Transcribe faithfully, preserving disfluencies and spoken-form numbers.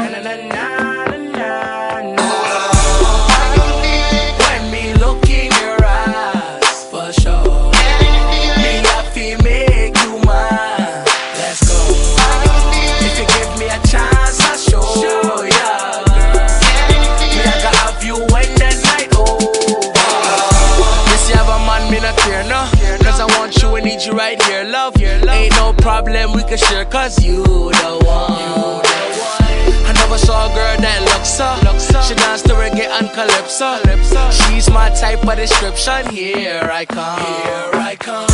na na na na na. When me look in your eyes, for sure, me I feel make you mine. Let's go. If you give me a chance, I'll show ya, girl. Me I gotta have you when the night over. Yes, you have a man, me not care, no. Cause I want you and need you right here, love. Ain't no problem, we can share, cause you the one. I never saw a girl that looks so. She dance to reggae and calypso. She's my type of description. Here I come. Here I come.